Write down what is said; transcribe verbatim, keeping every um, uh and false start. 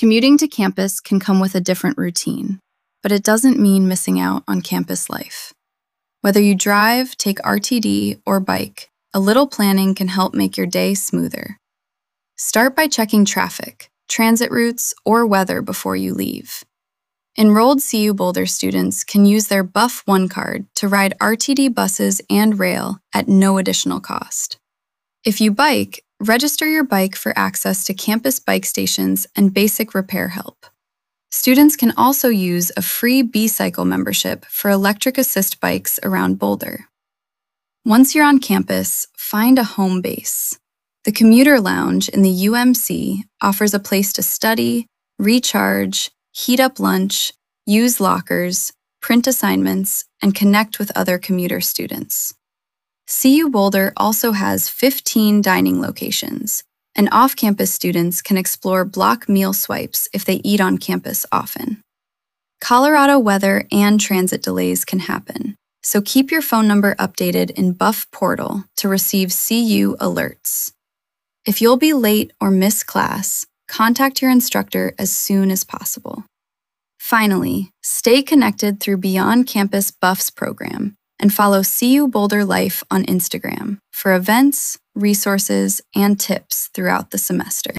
Commuting to campus can come with a different routine, but it doesn't mean missing out on campus life. Whether you drive, take R T D, or bike, a little planning can help make your day smoother. Start by checking traffic, transit routes, or weather before you leave. Enrolled C U Boulder students can use their Buff One card to ride R T D buses and rail at no additional cost. If you bike, register your bike for access to campus bike stations and basic repair help. Students can also use a free B-Cycle membership for electric assist bikes around Boulder. Once you're on campus, find a home base. The Commuter Lounge in the U M C offers a place to study, recharge, heat up lunch, use lockers, print assignments, and connect with other commuter students. C U Boulder also has fifteen dining locations, and off-campus students can explore block meal swipes if they eat on campus often. Colorado weather and transit delays can happen, so keep your phone number updated in Buff Portal to receive C U alerts. If you'll be late or miss class, contact your instructor as soon as possible. Finally, stay connected through Beyond Campus Buffs program and follow C U Boulder Life on Instagram for events, resources, and tips throughout the semester.